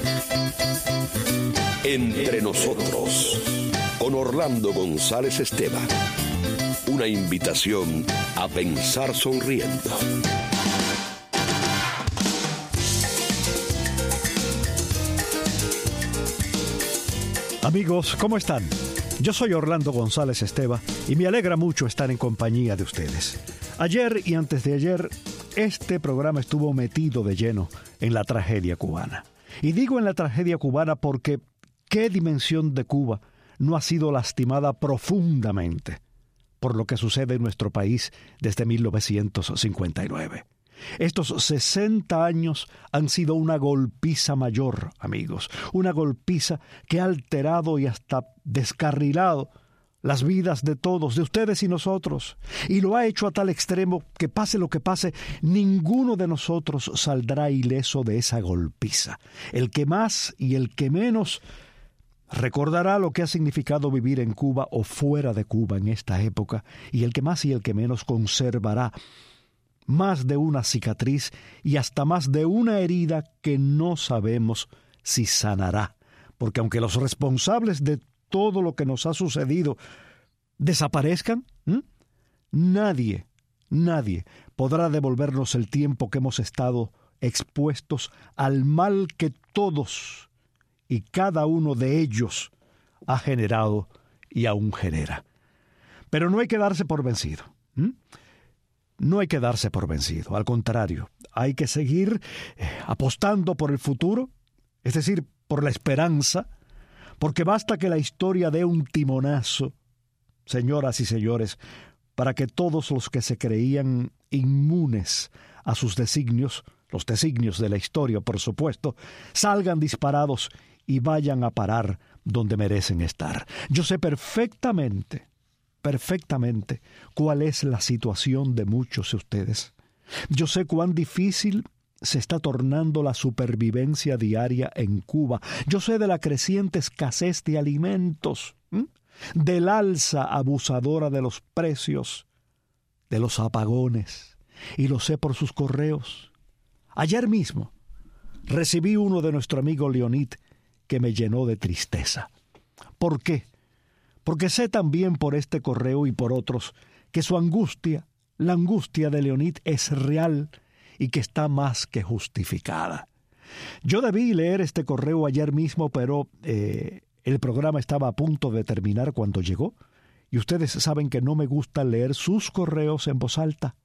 Entre nosotros, con Orlando González Esteban. Una invitación a pensar sonriendo. Amigos, ¿cómo están? Yo soy Orlando González Esteban y me alegra mucho estar en compañía de ustedes. Ayer y antes de ayer, este programa estuvo metido de lleno en la tragedia cubana. Y digo en la tragedia cubana porque ¿qué dimensión de Cuba no ha sido lastimada profundamente por lo que sucede en nuestro país desde 1959? Estos 60 años han sido una golpiza mayor, amigos, una golpiza que ha alterado y hasta descarrilado las vidas de todos, de ustedes y nosotros, y lo ha hecho a tal extremo que pase lo que pase, ninguno de nosotros saldrá ileso de esa golpiza. El que más y el que menos recordará lo que ha significado vivir en Cuba o fuera de Cuba en esta época, y el que más y el que menos conservará más de una cicatriz y hasta más de una herida que no sabemos si sanará, porque aunque los responsables de todo lo que nos ha sucedido desaparezcan, nadie podrá devolvernos el tiempo que hemos estado expuestos al mal que todos y cada uno de ellos ha generado y aún genera. Pero no hay que darse por vencido. No hay que darse por vencido, al contrario, hay que seguir apostando por el futuro, es decir, por la esperanza, porque basta que la historia dé un timonazo, señoras y señores, para que todos los que se creían inmunes a sus designios, los designios de la historia, por supuesto, salgan disparados y vayan a parar donde merecen estar. Yo sé perfectamente cuál es la situación de muchos de ustedes. Yo sé cuán difícil se está tornando la supervivencia diaria en Cuba. Yo sé de la creciente escasez de alimentos, del alza abusadora de los precios, de los apagones, y lo sé por sus correos. Ayer mismo recibí uno de nuestro amigo Leonid que me llenó de tristeza. ¿Por qué? Porque sé también por este correo y por otros que su angustia, la angustia de Leonid, es real y que está más que justificada. Yo debí leer este correo ayer mismo, pero el programa estaba a punto de terminar cuando llegó, y ustedes saben que no me gusta leer sus correos en voz alta.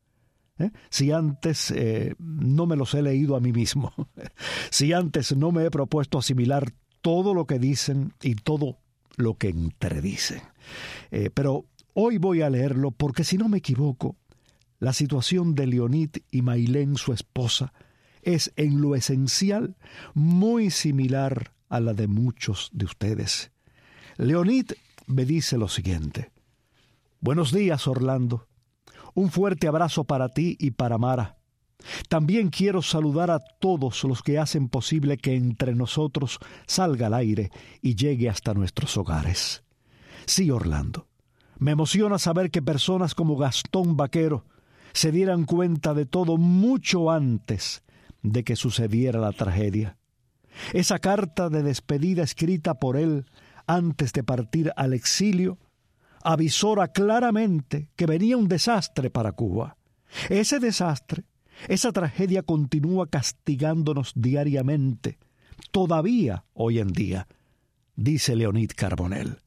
Si antes no me los he leído a mí mismo, si antes no me he propuesto asimilar todo lo que dicen y todo lo que entredicen. Pero hoy voy a leerlo porque, si no me equivoco, la situación de Leonid y Maylén, su esposa, es en lo esencial muy similar a la de muchos de ustedes. Leonid me dice lo siguiente: Buenos días, Orlando. Un fuerte abrazo para ti y para Mara. También quiero saludar a todos los que hacen posible que Entre Nosotros salga al aire y llegue hasta nuestros hogares. Sí, Orlando, me emociona saber que personas como Gastón Vaquero se dieran cuenta de todo mucho antes de que sucediera la tragedia. Esa carta de despedida escrita por él antes de partir al exilio avisora claramente que venía un desastre para Cuba. Ese desastre, esa tragedia continúa castigándonos diariamente, todavía hoy en día, dice Leonid Carbonell.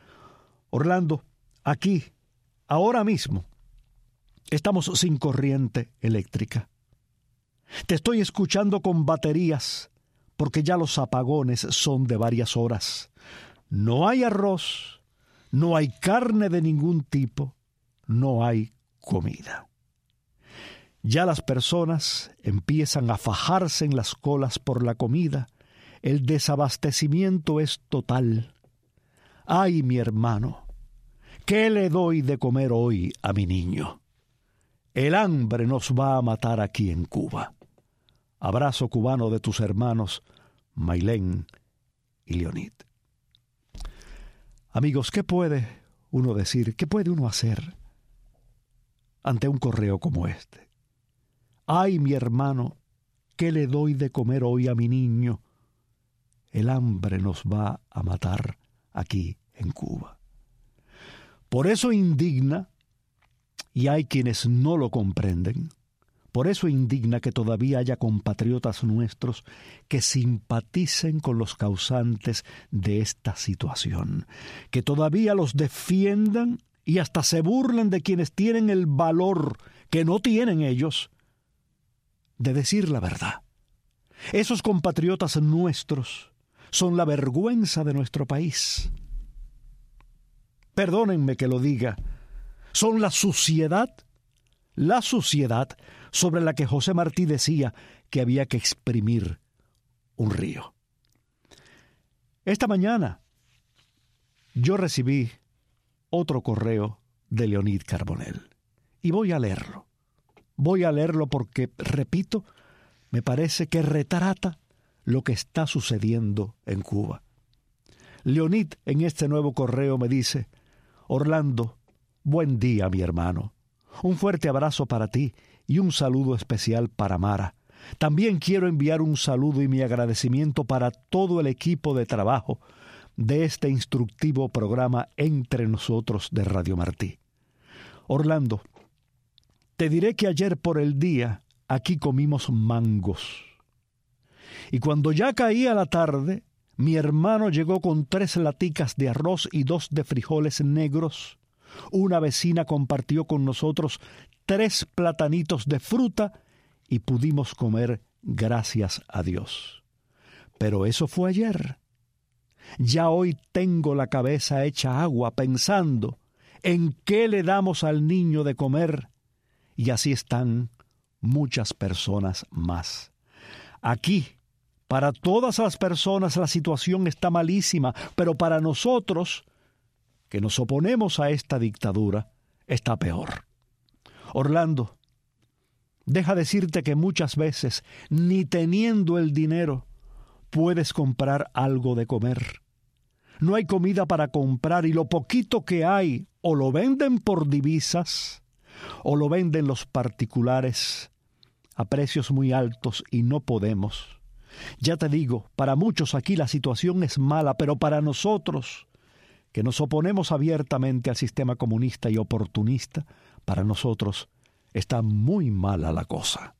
Orlando, aquí, ahora mismo, estamos sin corriente eléctrica. Te estoy escuchando con baterías, porque ya los apagones son de varias horas. No hay arroz, no hay carne de ningún tipo, no hay comida. Ya las personas empiezan a fajarse en las colas por la comida. El desabastecimiento es total. ¡Ay, mi hermano! ¿Qué le doy de comer hoy a mi niño? El hambre nos va a matar aquí en Cuba. Abrazo cubano de tus hermanos Maylén y Leonid. Amigos, ¿qué puede uno decir? ¿Qué puede uno hacer ante un correo como este? Ay, mi hermano, ¿qué le doy de comer hoy a mi niño? el hambre nos va a matar aquí en Cuba. Por eso indigna, y hay quienes no lo comprenden, por eso indigna que todavía haya compatriotas nuestros que simpaticen con los causantes de esta situación, que todavía los defiendan y hasta se burlen de quienes tienen el valor que no tienen ellos de decir la verdad. Esos compatriotas nuestros son la vergüenza de nuestro país. Perdónenme que lo diga, son la suciedad sobre la que José Martí decía que había que exprimir un río. Esta mañana yo recibí otro correo de Leonid Carbonell y voy a leerlo. Voy a leerlo porque, repito, me parece que retrata lo que está sucediendo en Cuba. Leonid en este nuevo correo me dice: Orlando, buen día, mi hermano. Un fuerte abrazo para ti y un saludo especial para Mara. También quiero enviar un saludo y mi agradecimiento para todo el equipo de trabajo de este instructivo programa Entre Nosotros de Radio Martí. Orlando, te diré que ayer por el día aquí comimos mangos. Y cuando ya caía la tarde, mi hermano llegó con 3 laticas de arroz y 2 de frijoles negros. Una vecina compartió con nosotros 3 platanitos de fruta y pudimos comer, gracias a Dios. Pero eso fue ayer. Ya hoy tengo la cabeza hecha agua pensando en qué le damos al niño de comer, y así están muchas personas más. Aquí, para todas las personas la situación está malísima, pero para nosotros, que nos oponemos a esta dictadura, está peor. Orlando, deja decirte que muchas veces, ni teniendo el dinero, puedes comprar algo de comer. No hay comida para comprar y lo poquito que hay o lo venden por divisas o lo venden los particulares a precios muy altos y no podemos. Ya te digo, para muchos aquí la situación es mala, pero para nosotros, que nos oponemos abiertamente al sistema comunista y oportunista, para nosotros está muy mala la cosa.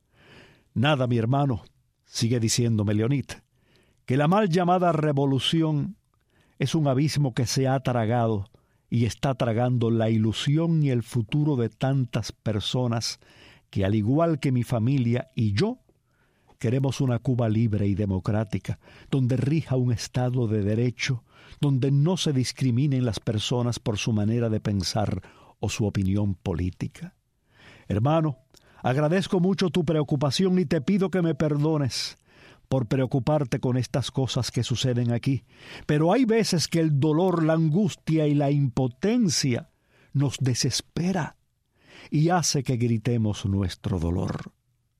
Nada, mi hermano, sigue diciéndome Leonid, que la mal llamada revolución es un abismo que se ha tragado y está tragando la ilusión y el futuro de tantas personas que, al igual que mi familia y yo, queremos una Cuba libre y democrática, donde rija un Estado de derecho, donde no se discriminen las personas por su manera de pensar o su opinión política. Hermano, agradezco mucho tu preocupación y te pido que me perdones por preocuparte con estas cosas que suceden aquí. Pero hay veces que el dolor, la angustia y la impotencia nos desespera y hace que gritemos nuestro dolor.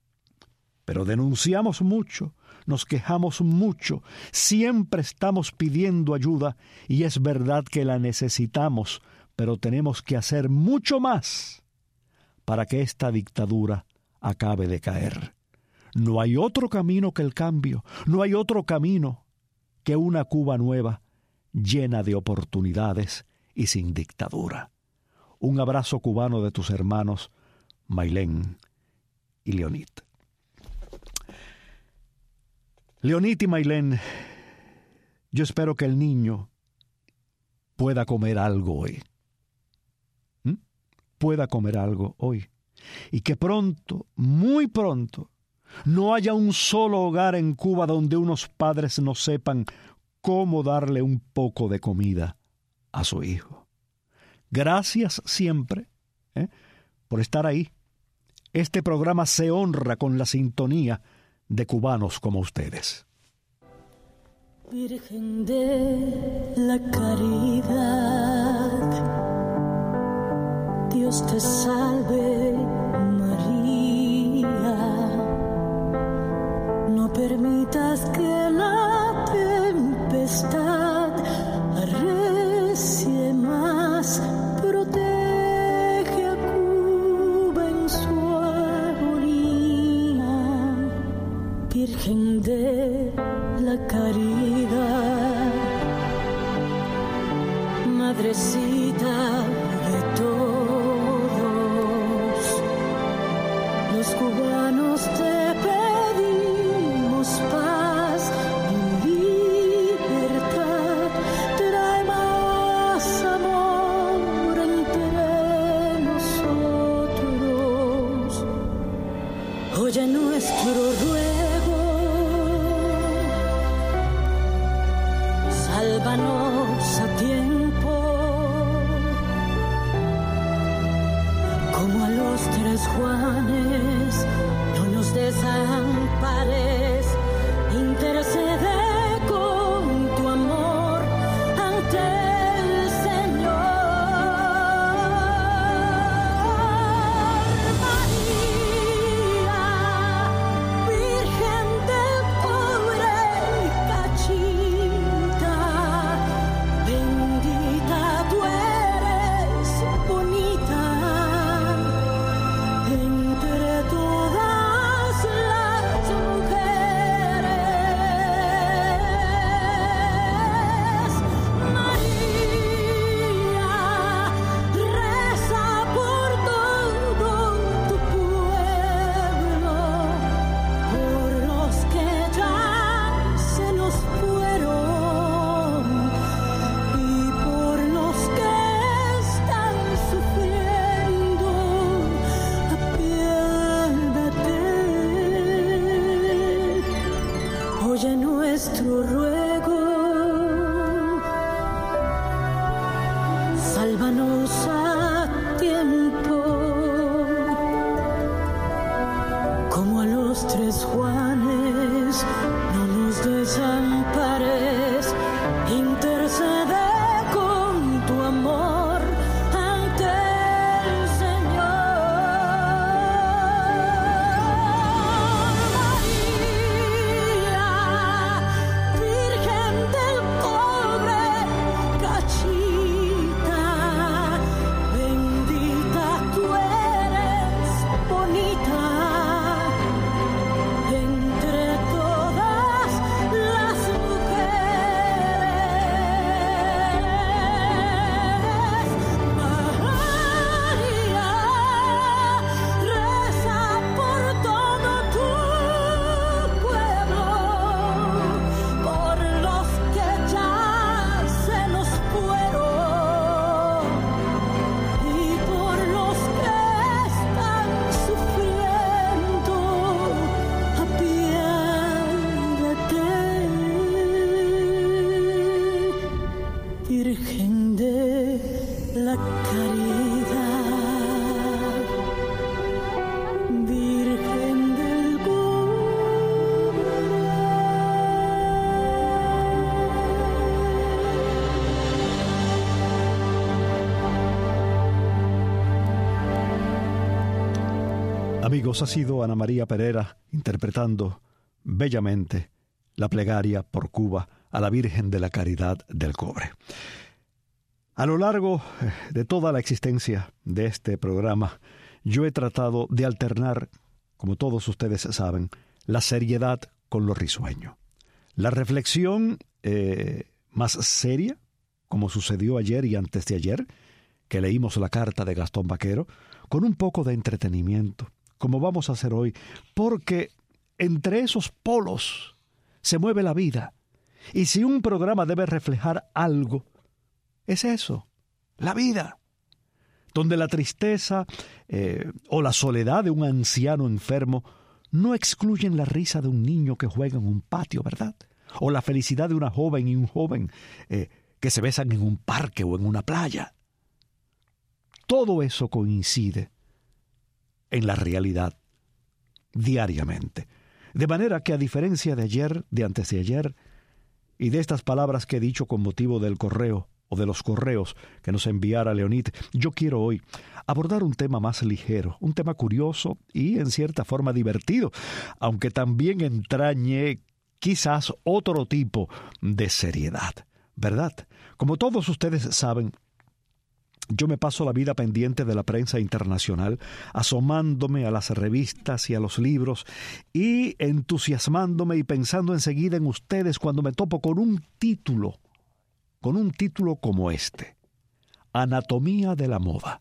Pero denunciamos mucho, nos quejamos mucho, siempre estamos pidiendo ayuda y es verdad que la necesitamos, pero tenemos que hacer mucho más para que esta dictadura acabe de caer. No hay otro camino que el cambio, no hay otro camino que una Cuba nueva, llena de oportunidades y sin dictadura. Un abrazo cubano de tus hermanos Maylén y Leonid. Leonid y Maylén, yo espero que el niño pueda comer algo hoy. Pueda comer algo hoy. Y que pronto, muy pronto, no haya un solo hogar en Cuba donde unos padres no sepan cómo darle un poco de comida a su hijo. Gracias siempre por estar ahí. Este programa se honra con la sintonía de cubanos como ustedes. Virgen de la caridad, Dios te salve María, no permitas que la tempestad arrecie más, protege a Cuba en su agonía, Virgen de la la caridad, madrecita de todos, los cubanos te pedimos paz y libertad, trae más amor entre nosotros, oye nuestro ruego, sálvanos a tiempo, como a los 3 Juanes, no nos desampares, intercede con tu amor ante el Señor. María, Virgen del pobre Cachita, bendita tú eres, bonita, entre todas las mujeres. María, reza por todo tu pueblo, por los que ya se nos fueron y por los que están sufriendo, apiádate. Oye nuestro ruego, sálvanos a tiempo, como a los 3 Juanes, no nos desampares, intercede con tu amor ante el Señor. María, Virgen del pobre Cachita, bendita tú eres, bonita, entre todas las mujeres. María, reza por todo tu pueblo, por los que ya se nos fueron y por los que están sufriendo, apiádate. Virgen de la caridad, Virgen del Amigos, ha sido Ana María Perera interpretando bellamente la plegaria por Cuba a la Virgen de la Caridad del Cobre. A lo largo de toda la existencia de este programa, yo he tratado de alternar, como todos ustedes saben, la seriedad con lo risueño. La reflexión más seria, como sucedió ayer y antes de ayer, que leímos la carta de Gastón Vaquero, con un poco de entretenimiento, como vamos a hacer hoy, porque entre esos polos se mueve la vida. Y si un programa debe reflejar algo, es eso, la vida, donde la tristeza o la soledad de un anciano enfermo no excluyen la risa de un niño que juega en un patio, ¿verdad? O la felicidad de una joven y un joven que se besan en un parque o en una playa. Todo eso coincide en la realidad diariamente. De manera que, a diferencia de ayer, de antes de ayer, y de estas palabras que he dicho con motivo del correo o de los correos que nos enviara Leonid, yo quiero hoy abordar un tema más ligero, un tema curioso y en cierta forma divertido, aunque también entrañe quizás otro tipo de seriedad, ¿verdad? Como todos ustedes saben, Yo me paso la vida pendiente de la prensa internacional, asomándome a las revistas y a los libros y entusiasmándome y pensando enseguida en ustedes cuando me topo con un título como este: Anatomía de la moda.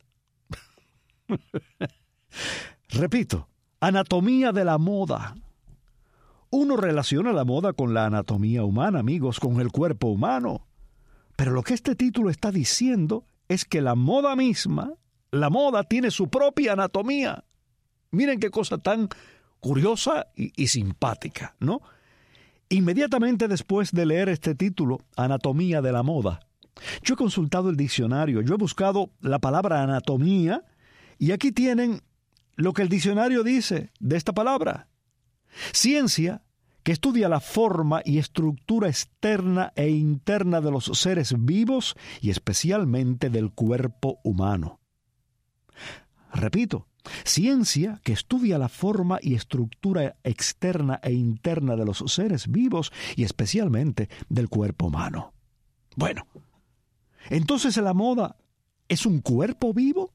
Repito, anatomía de la moda. Uno relaciona la moda con la anatomía humana, amigos, con el cuerpo humano. Pero lo que este título está diciendo es que la moda misma, la moda tiene su propia anatomía. Miren qué cosa tan curiosa y simpática, ¿no? Inmediatamente después de leer este título, Anatomía de la moda, yo he consultado el diccionario, yo he buscado la palabra anatomía, y aquí tienen lo que el diccionario dice de esta palabra: ciencia que estudia la forma y estructura externa e interna de los seres vivos y especialmente del cuerpo humano. Repito, ciencia que estudia la forma y estructura externa e interna de los seres vivos y especialmente del cuerpo humano. Bueno, entonces la moda es un cuerpo vivo.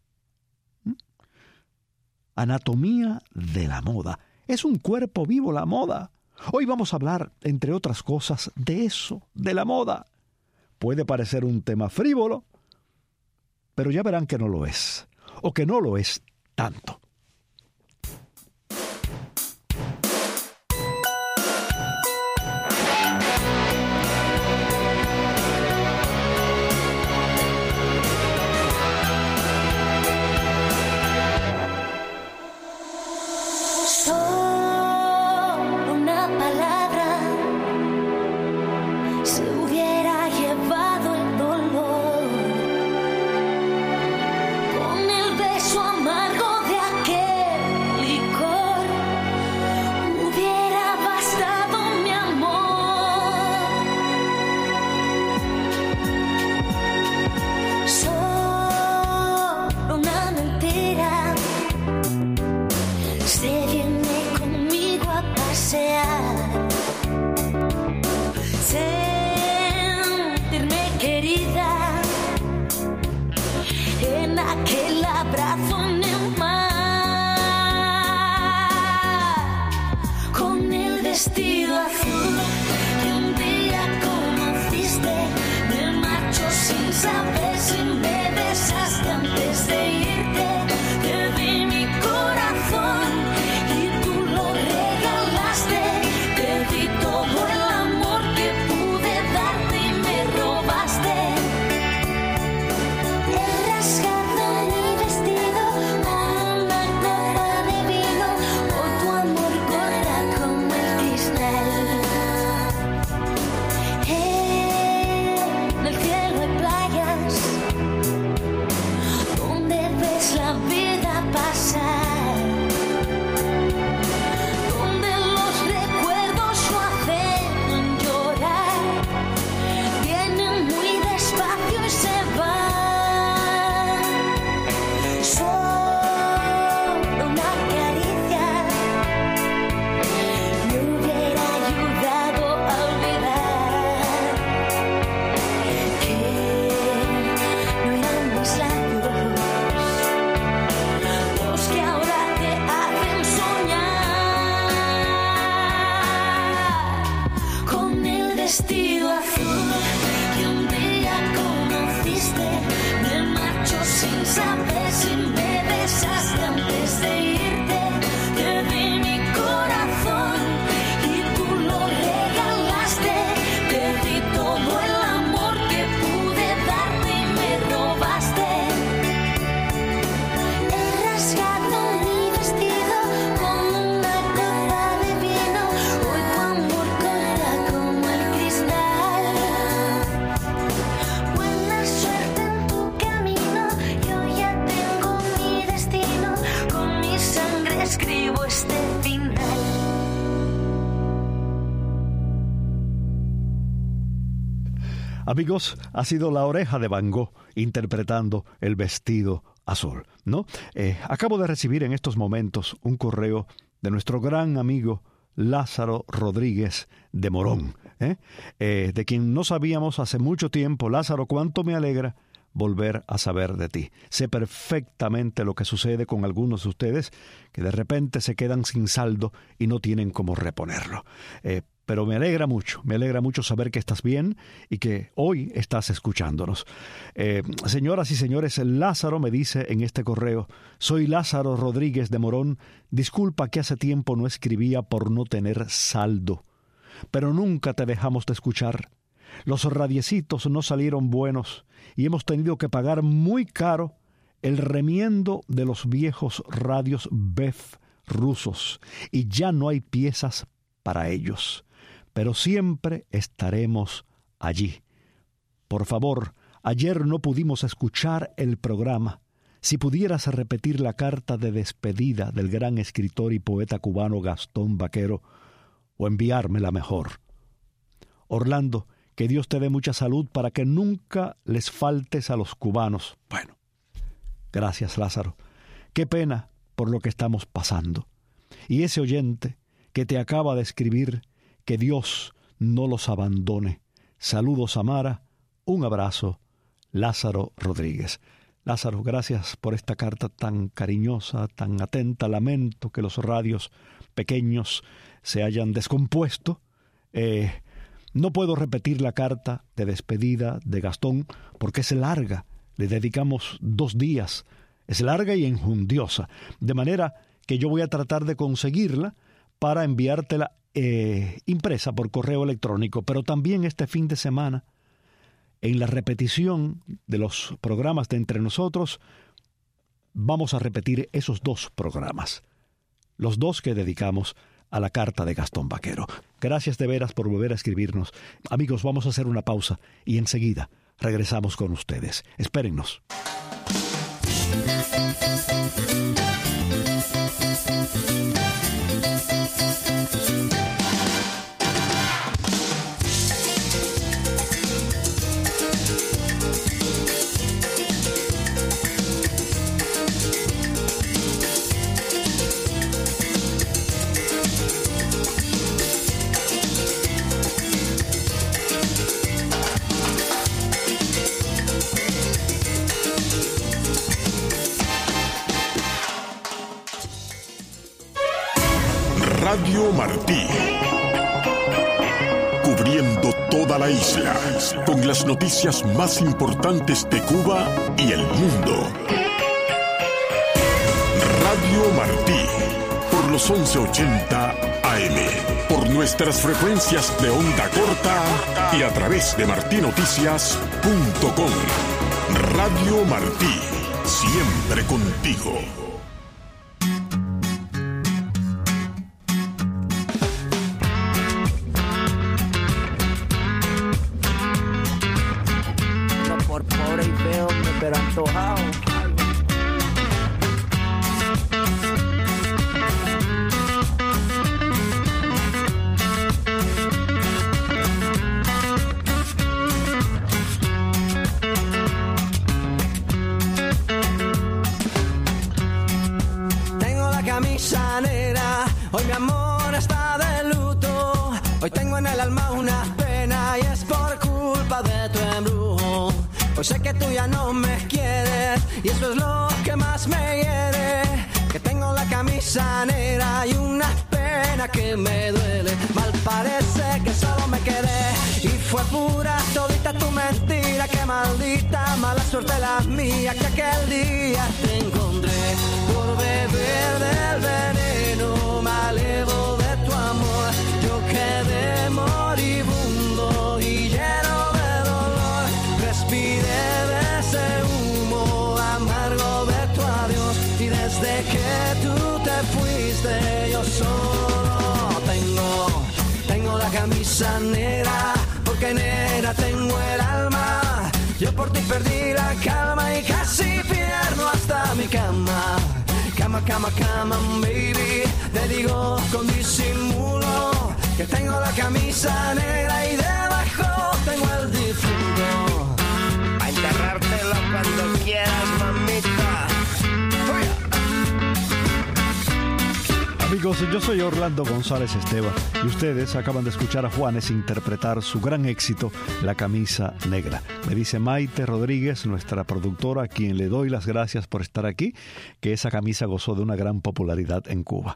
Anatomía de la moda. Es un cuerpo vivo la moda. Hoy vamos a hablar, entre otras cosas, de eso, de la moda. Puede parecer un tema frívolo, pero ya verán que no lo es, o que no lo es tanto. Amigos, ha sido La Oreja de Van Gogh interpretando El vestido azul, ¿no? Acabo de recibir en estos momentos un correo de nuestro gran amigo Lázaro Rodríguez de Morón, de quien no sabíamos hace mucho tiempo. Lázaro, cuánto me alegra volver a saber de ti. Sé perfectamente lo que sucede con algunos de ustedes que de repente se quedan sin saldo y no tienen cómo reponerlo. Pero me alegra mucho saber que estás bien y que hoy estás escuchándonos. Señoras y señores, Lázaro me dice en este correo: soy Lázaro Rodríguez de Morón. Disculpa que hace tiempo no escribía por no tener saldo, pero nunca te dejamos de escuchar. Los radiecitos no salieron buenos y hemos tenido que pagar muy caro el remiendo de los viejos radios BEF rusos y ya no hay piezas para ellos. Pero siempre estaremos allí. Por favor, ayer no pudimos escuchar el programa. Si pudieras repetir la carta de despedida del gran escritor y poeta cubano Gastón Vaquero, o enviármela mejor. Orlando, que Dios te dé mucha salud para que nunca les faltes a los cubanos. Bueno, gracias, Lázaro. Qué pena por lo que estamos pasando. Y ese oyente que te acaba de escribir, que Dios no los abandone. Saludos a Mara, un abrazo, Lázaro Rodríguez. Lázaro, gracias por esta carta tan cariñosa, tan atenta. Lamento que los radios pequeños se hayan descompuesto. No puedo repetir la carta de despedida de Gastón porque es larga. Le dedicamos 2 días. Es larga y enjundiosa. De manera que yo voy a tratar de conseguirla para enviártela impresa por correo electrónico, pero también este fin de semana, en la repetición de los programas de Entre Nosotros, vamos a repetir esos 2 programas, los 2 que dedicamos a la carta de Gastón Vaquero. Gracias de veras por volver a escribirnos. Amigos, vamos a hacer una pausa y enseguida regresamos con ustedes. Espérennos. Radio Martí, cubriendo toda la isla con las noticias más importantes de Cuba y el mundo. Radio Martí, por los 1180 AM, por nuestras frecuencias de onda corta y a través de martinoticias.com. Radio Martí, siempre contigo. Hoy mi amor está de luto. Hoy tengo en el alma una pena y es por culpa de tu embrujo. Hoy sé que tú ya no me quieres y eso es lo que más me hiere. Que tengo la camisa negra y una pena que me duele. Mal parece que solo me quedé y fue pura todita tu mentira. Que maldita mala suerte la mía que aquel día te encontré. Por beber del veneno me alevo de tu amor. Yo quedé moribundo y lleno de dolor. Respiré de ese humo amargo de tu adiós. Y desde que tú te fuiste yo solo tengo la camisa negra. Porque negra tengo el alma. Yo por ti perdí la calma y casi pierdo hasta mi cama. Cama, cama, cama, baby. Te digo con disimulo que tengo la camisa negra y debajo tengo el difunto. A enterrártelo cuando quieras, mamita. Amigos, Amigos, yo soy Orlando González Esteban y ustedes acaban de escuchar a Juanes interpretar su gran éxito, La Camisa Negra. Me dice Maite Rodríguez, nuestra productora, a quien le doy las gracias por estar aquí, que esa camisa gozó de una gran popularidad en Cuba.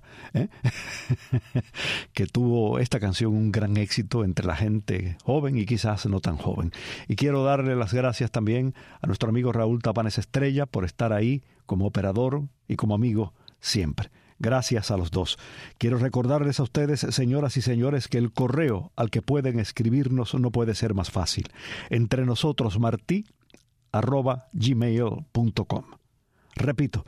Que tuvo esta canción un gran éxito entre la gente joven y quizás no tan joven. Y quiero darle las gracias también a nuestro amigo Raúl Tapanes Estrella por estar ahí como operador y como amigo siempre. Gracias a los dos. Quiero recordarles a ustedes, señoras y señores, que el correo al que pueden escribirnos no puede ser más fácil. entrenosotros@gmail.com. Repito,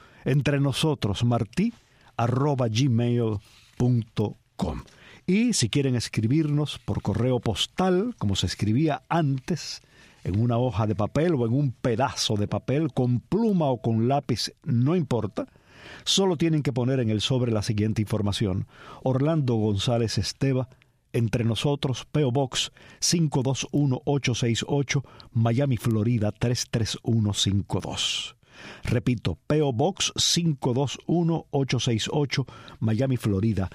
entrenosotros@gmail.com. Y si quieren escribirnos por correo postal, como se escribía antes, en una hoja de papel o en un pedazo de papel, con pluma o con lápiz, no importa. Solo tienen que poner en el sobre la siguiente información: Orlando González Esteva, Entre Nosotros, P.O. Box 521868, Miami, Florida 33152. Repito, P.O. Box 521868, Miami, Florida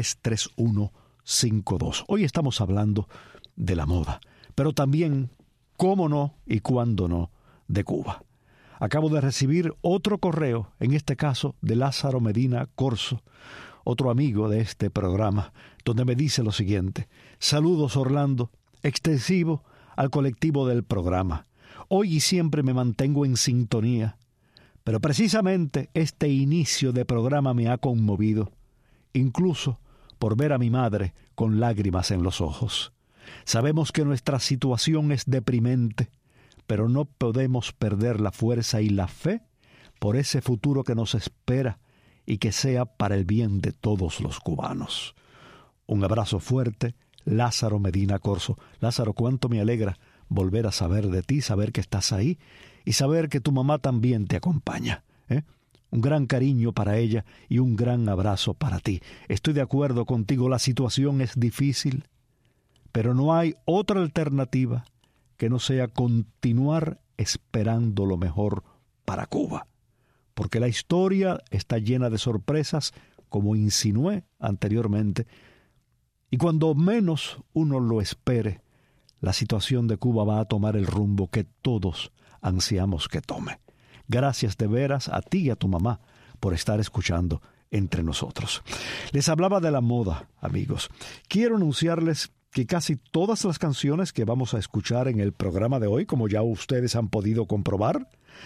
33152. Hoy estamos hablando de la moda, pero también, cómo no y cuándo no, de Cuba. Acabo de recibir otro correo, en este caso de Lázaro Medina Corso, otro amigo de este programa, donde me dice lo siguiente: saludos, Orlando, extensivo al colectivo del programa. Hoy y siempre me mantengo en sintonía, pero precisamente este inicio de programa me ha conmovido, incluso por ver a mi madre con lágrimas en los ojos. Sabemos que nuestra situación es deprimente, pero no podemos perder la fuerza y la fe por ese futuro que nos espera y que sea para el bien de todos los cubanos. Un abrazo fuerte, Lázaro Medina Corso. Lázaro, cuánto me alegra volver a saber de ti, saber que estás ahí y saber que tu mamá también te acompaña. Un gran cariño para ella y un gran abrazo para ti. Estoy de acuerdo contigo, la situación es difícil, pero no hay otra alternativa que no sea continuar esperando lo mejor para Cuba, porque la historia está llena de sorpresas, como insinué anteriormente, y cuando menos uno lo espere, la situación de Cuba va a tomar el rumbo que todos ansiamos que tome. Gracias de veras a ti y a tu mamá por estar escuchando Entre Nosotros. Les hablaba de la moda, amigos. Quiero anunciarles que casi todas las canciones que vamos a escuchar en el programa de hoy, como ya ustedes han podido comprobar,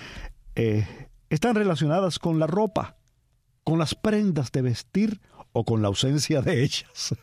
están relacionadas con la ropa, con las prendas de vestir o con la ausencia de ellas.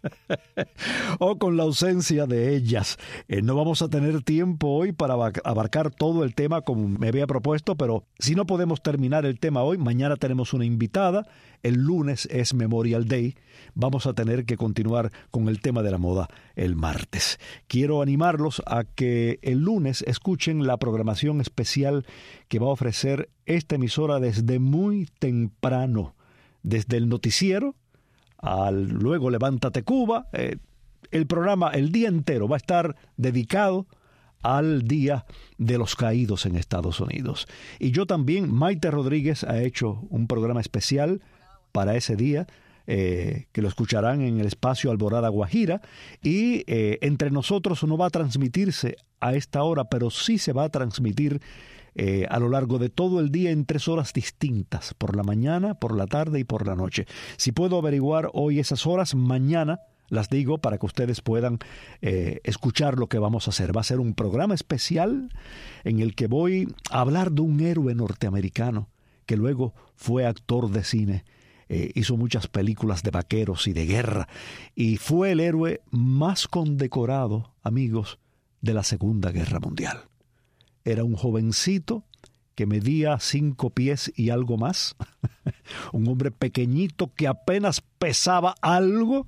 o con la ausencia de ellas. No vamos a tener tiempo hoy para abarcar todo el tema como me había propuesto, pero si no podemos terminar el tema hoy, mañana tenemos una invitada, el lunes es Memorial Day, vamos a tener que continuar con el tema de la moda el martes. Quiero animarlos a que el lunes escuchen la programación especial que va a ofrecer esta emisora desde muy temprano, desde el noticiero, luego Levántate Cuba. El programa el día entero va a estar dedicado al Día de los Caídos en Estados Unidos. Y yo también, Maite Rodríguez ha hecho un programa especial para ese día, que lo escucharán en el espacio Alborada Guajira, y Entre Nosotros no va a transmitirse a esta hora, pero sí se va a transmitir a lo largo de todo el día en 3 horas distintas, por la mañana, por la tarde y por la noche. Si puedo averiguar hoy esas horas, mañana las digo para que ustedes puedan escuchar lo que vamos a hacer. Va a ser un programa especial en el que voy a hablar de un héroe norteamericano que luego fue actor de cine. Hizo muchas películas de vaqueros y de guerra y fue el héroe más condecorado, amigos, de la Segunda Guerra Mundial. Era un jovencito que medía 5 pies y algo más, un hombre pequeñito que apenas pesaba algo,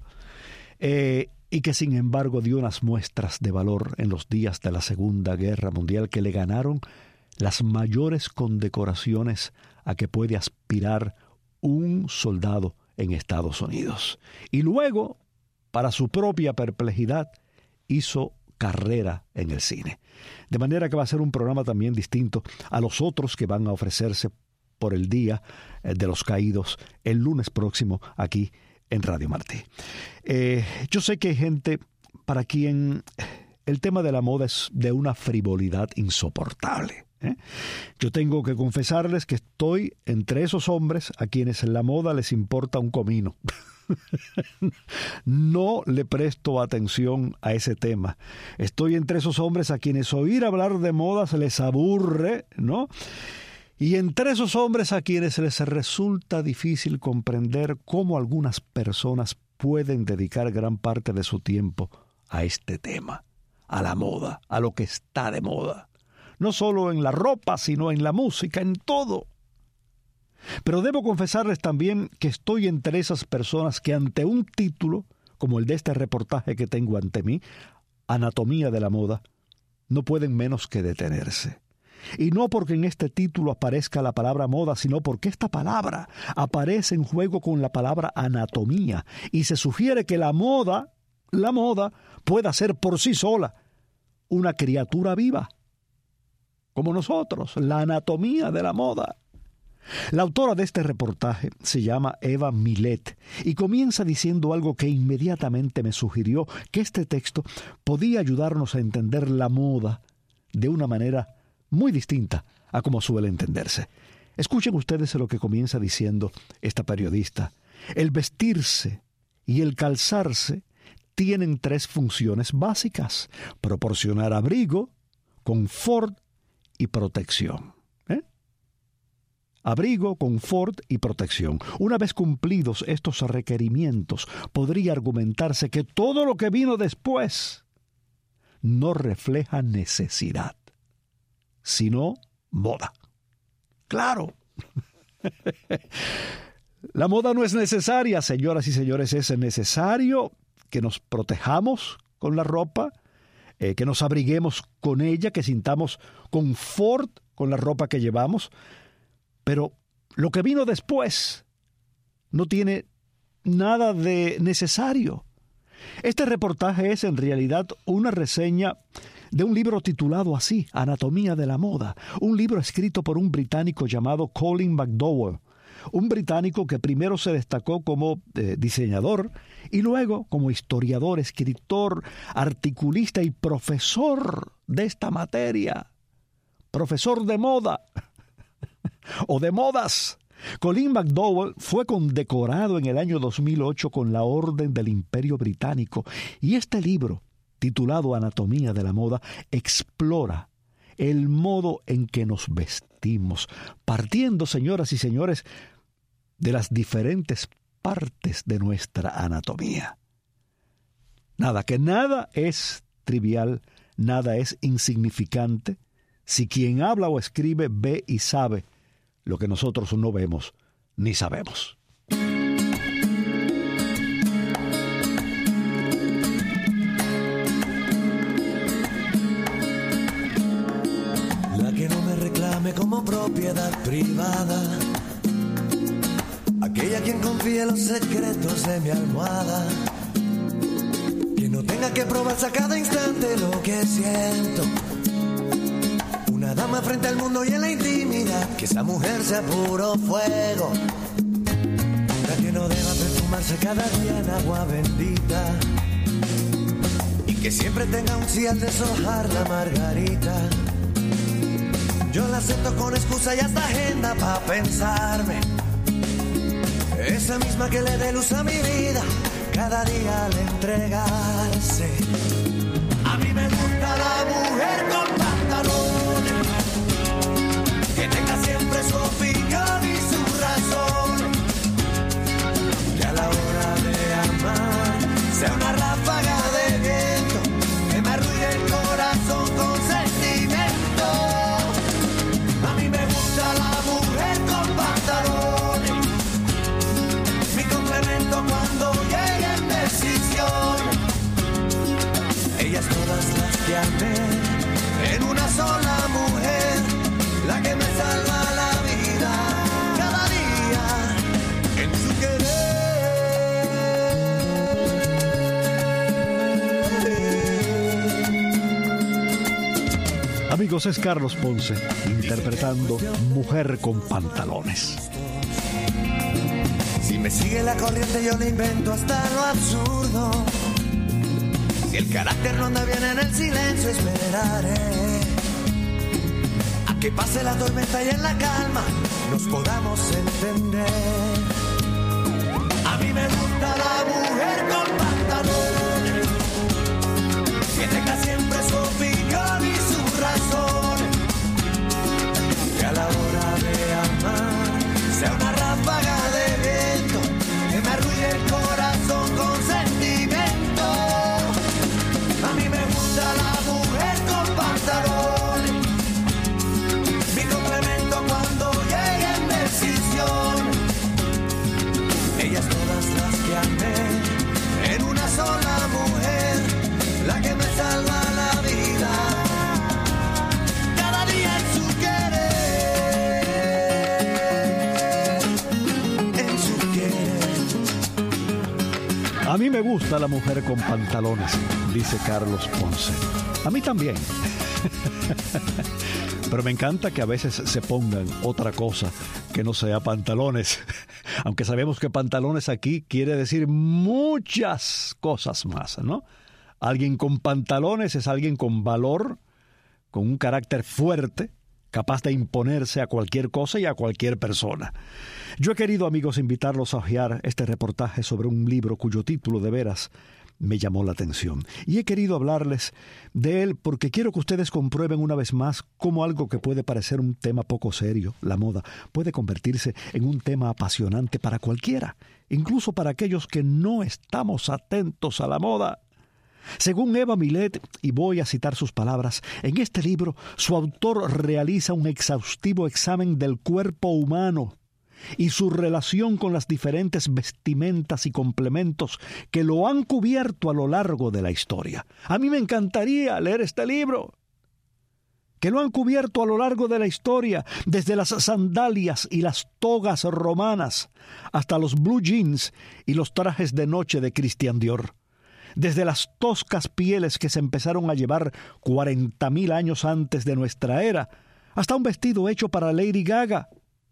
y que sin embargo dio unas muestras de valor en los días de la Segunda Guerra Mundial que le ganaron las mayores condecoraciones a que puede aspirar un soldado en Estados Unidos. Y luego, para su propia perplejidad, hizo carrera en el cine. De manera que va a ser un programa también distinto a los otros que van a ofrecerse por el Día de los Caídos el lunes próximo aquí en Radio Martí. Yo sé que hay gente para quien el tema de la moda es de una frivolidad insoportable. Yo tengo que confesarles que estoy entre esos hombres a quienes la moda les importa un comino. No le presto atención a ese tema. Estoy entre esos hombres a quienes oír hablar de moda se les aburre, ¿no? Y entre esos hombres a quienes les resulta difícil comprender cómo algunas personas pueden dedicar gran parte de su tiempo a este tema, a la moda, a lo que está de moda. No solo en la ropa, sino en la música, en todo. Pero debo confesarles también que estoy entre esas personas que ante un título, como el de este reportaje que tengo ante mí, Anatomía de la moda, no pueden menos que detenerse. Y no porque en este título aparezca la palabra moda, sino porque esta palabra aparece en juego con la palabra anatomía, y se sugiere que la moda pueda ser por sí sola una criatura viva, como nosotros, la anatomía de la moda. La autora de este reportaje se llama Eva Millet y comienza diciendo algo que inmediatamente me sugirió que este texto podía ayudarnos a entender la moda de una manera muy distinta a como suele entenderse. Escuchen ustedes lo que comienza diciendo esta periodista. El vestirse y el calzarse tienen 3 funciones básicas: proporcionar abrigo, confort y protección. Abrigo, confort y protección. Una vez cumplidos estos requerimientos, podría argumentarse que todo lo que vino después no refleja necesidad, sino moda. ¡Claro! La moda no es necesaria, señoras y señores. Es necesario que nos protejamos con la ropa, que nos abriguemos con ella, que sintamos confort con la ropa que llevamos. Pero lo que vino después no tiene nada de necesario. Este reportaje es en realidad una reseña de un libro titulado así, Anatomía de la moda, un libro escrito por un británico llamado Colin McDowell, un británico que primero se destacó como diseñador y luego como historiador, escritor, articulista y profesor de esta materia, profesor de moda o de modas. Colin McDowell fue condecorado en el año 2008 con la Orden del Imperio Británico, y este libro, titulado Anatomía de la moda, explora el modo en que nos vestimos, partiendo, señoras y señores, de las diferentes partes de nuestra anatomía. Nada es trivial, nada es insignificante, si quien habla o escribe ve y sabe lo que nosotros no vemos ni sabemos. La que no me reclame como propiedad privada, aquella quien confíe los secretos de mi almohada, que no tenga que probarse a cada instante lo que siento. Una dama frente al mundo y en la intimidad, que esa mujer sea puro fuego. La que no deba perfumarse cada día en agua bendita, y que siempre tenga un sí al deshojar la margarita. Yo la acepto con excusa y hasta agenda pa' pensarme. Esa misma que le dé luz a mi vida cada día al entregarse. A mí me gusta la mujer con pantalones, que tenga siempre su opinión y su razón, que a la hora de amar sea una ráfaga de viento que me arruine el corazón con sentimiento. A mí me gusta la mujer con pantalones, mi complemento cuando llegue en decisión. Ellas todas las que amé, en una sola mujer, la que me salva la vida cada día en su querer. Amigos, es Carlos Ponce interpretando Mujer con Pantalones. Si me sigue la corriente yo le invento hasta lo absurdo. Si el carácter no anda bien en el silencio esperaré a que pase la tormenta y en la calma nos podamos entender. A mí me gusta la mujer con pantalones, que tenga siempre su opinión y su razón, que a la hora de amar sea una ráfaga de viento que me arrulle el corazón con sentimiento. A mí me gusta la mujer con pantalones, mi complemento cuando llegue en decisión. Ellas todas las que amé, en una sola mujer, la que me salva la vida, cada día en su querer, en su querer. A mí me gusta la mujer con pantalones, dice Carlos Ponce. A mí también. Pero me encanta que a veces se pongan otra cosa que no sea pantalones. Aunque sabemos que pantalones aquí quiere decir muchas cosas más, ¿no? Alguien con pantalones es alguien con valor, con un carácter fuerte, capaz de imponerse a cualquier cosa y a cualquier persona. Yo he querido, amigos, invitarlos a hojear este reportaje sobre un libro cuyo título de veras me llamó la atención. Y he querido hablarles de él porque quiero que ustedes comprueben una vez más cómo algo que puede parecer un tema poco serio, la moda, puede convertirse en un tema apasionante para cualquiera, incluso para aquellos que no estamos atentos a la moda. Según Eva Milet, y voy a citar sus palabras, en este libro su autor realiza un exhaustivo examen del cuerpo humano y su relación con las diferentes vestimentas y complementos que lo han cubierto a lo largo de la historia. A mí me encantaría leer este libro, que lo han cubierto a lo largo de la historia, desde las sandalias y las togas romanas hasta los blue jeans y los trajes de noche de Christian Dior. Desde las toscas pieles que se empezaron a llevar 40,000 años antes de nuestra era, hasta un vestido hecho para Lady Gaga.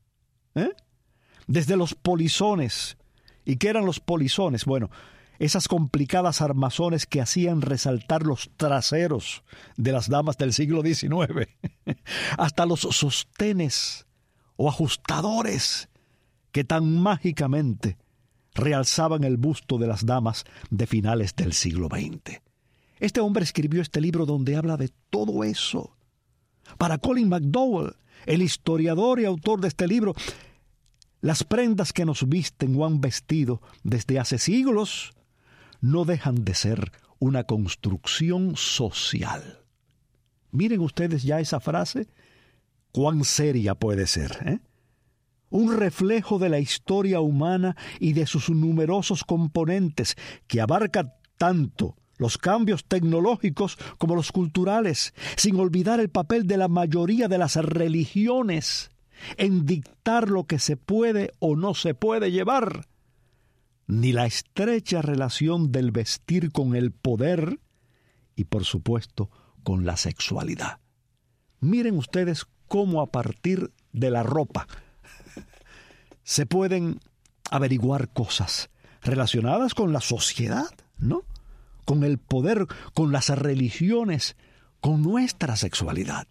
Desde los polizones. ¿Y qué eran los polizones? Bueno, esas complicadas armazones que hacían resaltar los traseros de las damas del siglo XIX. Hasta los sostenes o ajustadores que tan mágicamente realzaban el busto de las damas de finales del siglo XX. Este hombre escribió este libro donde habla de todo eso. Para Colin McDowell, el historiador y autor de este libro, las prendas que nos visten o han vestido desde hace siglos no dejan de ser una construcción social. Miren ustedes ya esa frase, cuán seria puede ser, Un reflejo de la historia humana y de sus numerosos componentes, que abarca tanto los cambios tecnológicos como los culturales, sin olvidar el papel de la mayoría de las religiones en dictar lo que se puede o no se puede llevar, ni la estrecha relación del vestir con el poder y, por supuesto, con la sexualidad. Miren ustedes cómo a partir de la ropa se pueden averiguar cosas relacionadas con la sociedad, ¿no? Con el poder, con las religiones, con nuestra sexualidad.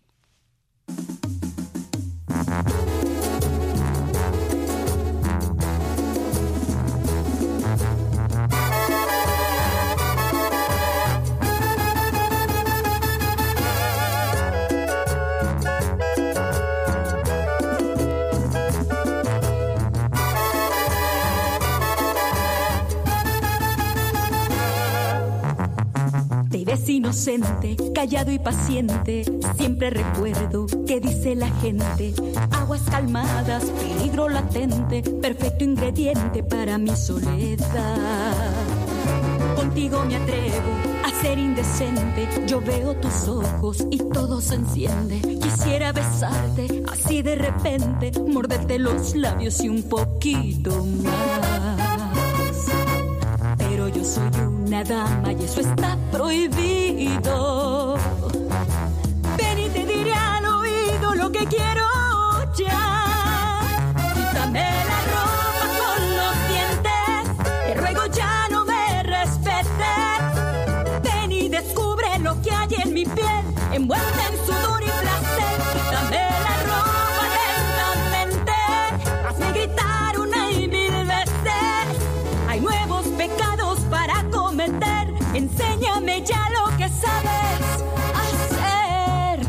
Inocente, callado y paciente, siempre recuerdo que dice la gente: aguas calmadas, peligro latente, perfecto ingrediente para mi soledad. Contigo me atrevo a ser indecente, yo veo tus ojos y todo se enciende. Quisiera besarte así de repente, morderte los labios y un poquito más. Pero yo soy una dama y eso está prohibido. Ven y te diré al oído lo que quiero ya. Quítame la ropa con los dientes envuelta en sudor y placer. Quítame la ropa lentamente, hazme gritar una y mil veces. Hay nuevos pecados para cometer, enséñame ya lo que sabes hacer.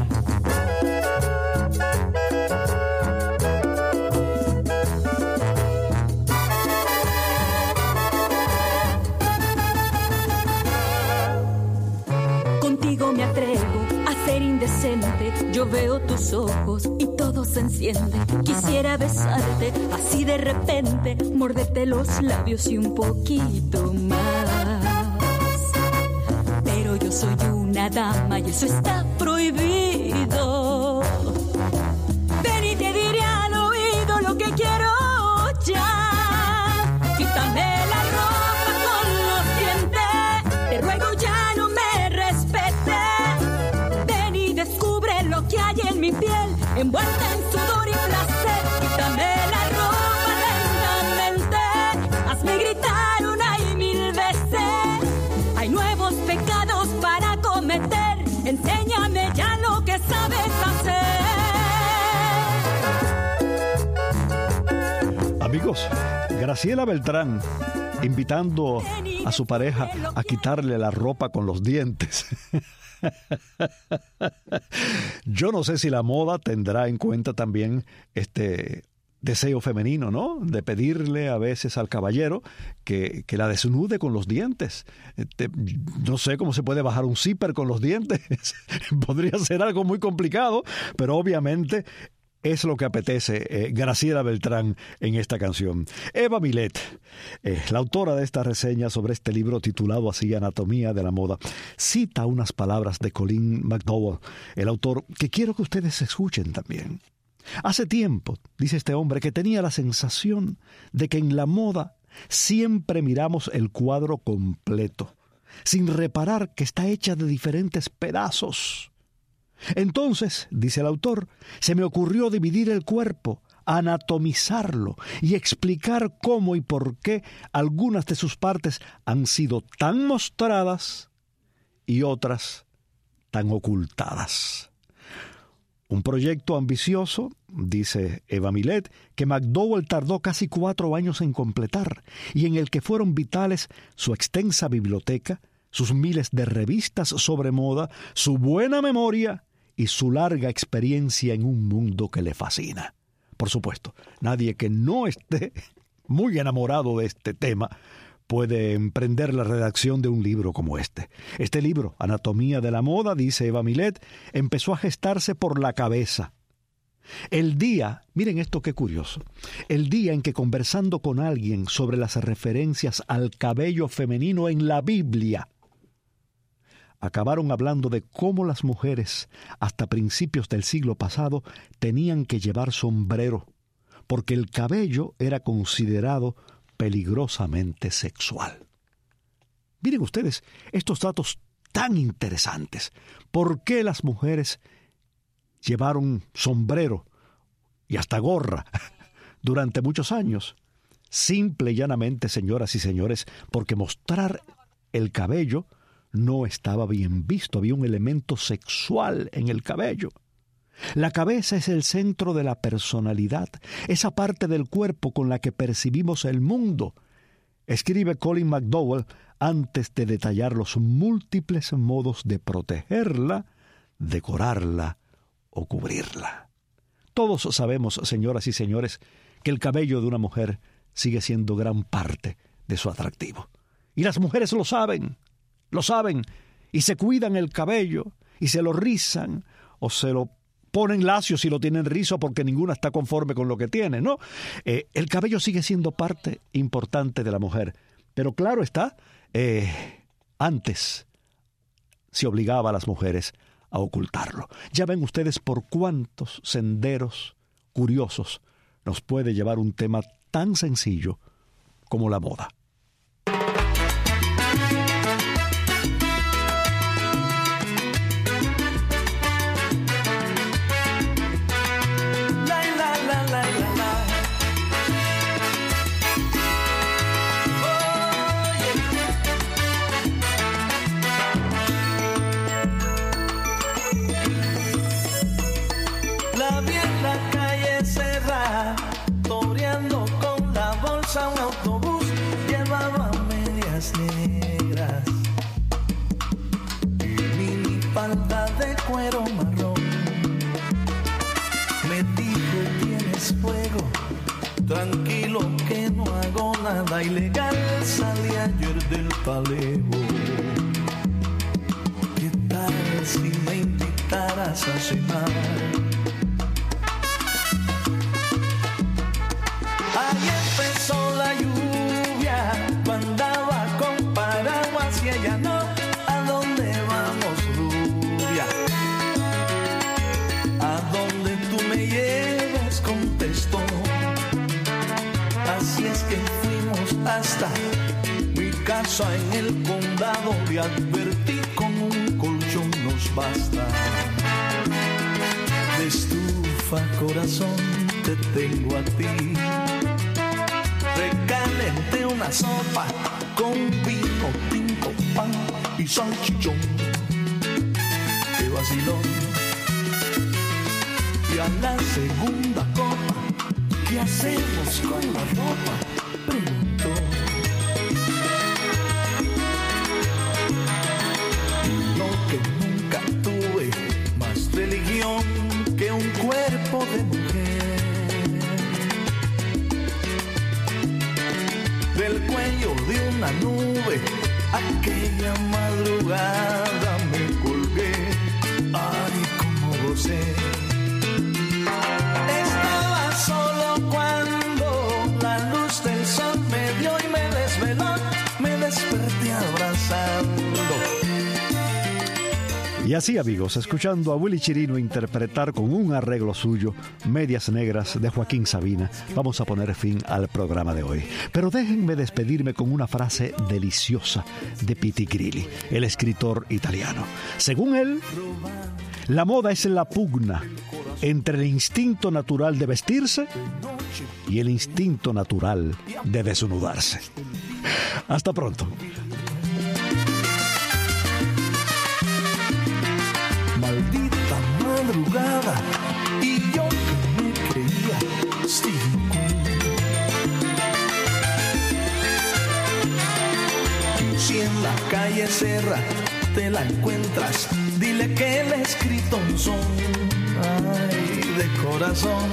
Contigo me atrevo a ser indecente, yo veo tus ojos y todo se enciende. Quisiera besarte así de repente, morderte los labios y un poquito más. Pero yo soy una dama y eso está prohibido. Ven y te diré al oído lo que quiero ya. Quítame la ropa con los dientes, te ruego ya no me respetes. Ven y descubre lo que hay en mi piel, envuelta en sudor y placer. Quítame la ropa lentamente, hazme gritar una y mil veces. Hay nuevos pecados para cometer, enséñame ya lo que sabes hacer. Amigos, Graciela Beltrán invitando a su pareja a quitarle la ropa con los dientes. Yo no sé si la moda tendrá en cuenta también este deseo femenino, ¿no? De pedirle a veces al caballero que la desnude con los dientes. No sé cómo se puede bajar un zipper con los dientes. Podría ser algo muy complicado, pero obviamente es lo que apetece Graciela Beltrán en esta canción. Eva Milet, la autora de esta reseña sobre este libro titulado así, Anatomía de la Moda, cita unas palabras de Colin McDowell, el autor, que quiero que ustedes escuchen también. Hace tiempo, dice este hombre, que tenía la sensación de que en la moda siempre miramos el cuadro completo, sin reparar que está hecha de diferentes pedazos. Entonces, dice el autor, se me ocurrió dividir el cuerpo, anatomizarlo y explicar cómo y por qué algunas de sus partes han sido tan mostradas y otras tan ocultadas. Un proyecto ambicioso, dice Eva Milet, que McDowell tardó casi 4 años en completar y en el que fueron vitales su extensa biblioteca, sus miles de revistas sobre moda, su buena memoria y su larga experiencia en un mundo que le fascina. Por supuesto, nadie que no esté muy enamorado de este tema puede emprender la redacción de un libro como este. Este libro, Anatomía de la Moda, dice Eva Milet, empezó a gestarse por la cabeza. El día, miren esto qué curioso, el día en que conversando con alguien sobre las referencias al cabello femenino en la Biblia, acabaron hablando de cómo las mujeres, hasta principios del siglo pasado, tenían que llevar sombrero, porque el cabello era considerado peligrosamente sexual. Miren ustedes estos datos tan interesantes. ¿Por qué las mujeres llevaron sombrero y hasta gorra durante muchos años? Simple y llanamente, señoras y señores, porque mostrar el cabello no estaba bien visto. Había un elemento sexual en el cabello. La cabeza es el centro de la personalidad, esa parte del cuerpo con la que percibimos el mundo, escribe Colin McDowell antes de detallar los múltiples modos de protegerla, decorarla o cubrirla. Todos sabemos, señoras y señores, que el cabello de una mujer sigue siendo gran parte de su atractivo. Y las mujeres lo saben, y se cuidan el cabello, y se lo rizan, o se lo ponen lacio si lo tienen rizo porque ninguna está conforme con lo que tiene, ¿no? El cabello sigue siendo parte importante de la mujer. Pero claro está, antes se obligaba a las mujeres a ocultarlo. Ya ven ustedes por cuántos senderos curiosos nos puede llevar un tema tan sencillo como la moda. cuero marrón. Me dijo, tienes fuego, tranquilo que no hago nada ilegal. Salí ayer del Palejo. ¿Qué tal si me invitaras a cenar? Ahí empezó la lluvia, andaba con paraguas y ella no. ¿A dónde vamos, rubia? A donde tú me lleves, contestó. Así es que fuimos hasta mi casa en el condado. Le advertí, con un colchón nos basta. De estufa, corazón, te tengo a ti. Recalenté una sopa con vino tinto, pan y salchichón. Qué vacilón. Y a la segunda copa, ¿qué hacemos con la ropa? Preguntó. Lo que nunca tuve, más religión que un cuerpo de mujer. Del cuello de una nube, aquella madrugada me colgué. Ay, cómo gocé. Estaba solo cuando la luz del sol me dio y me desveló. Me desperté abrazando. Y así, amigos, escuchando a Willy Chirino interpretar con un arreglo suyo Medias Negras de Joaquín Sabina, vamos a poner fin al programa de hoy. Pero déjenme despedirme con una frase deliciosa de Pitti Grilli, el escritor italiano. Según él, la moda es la pugna entre el instinto natural de vestirse y el instinto natural de desnudarse. Hasta pronto. Maldita madrugada, y yo que me creía Stephen Queen. Y si en la calle Serra te la encuentras, dile que le he escrito un son, ay, de corazón.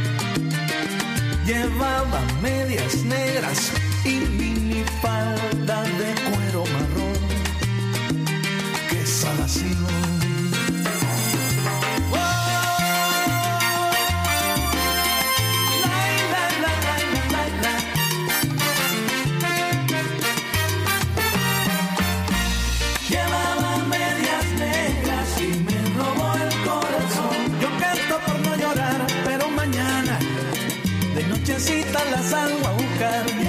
Llevaba medias negras y minifalda de cuero marrón. ¡Qué salación! Nochecita la salgo a buscar.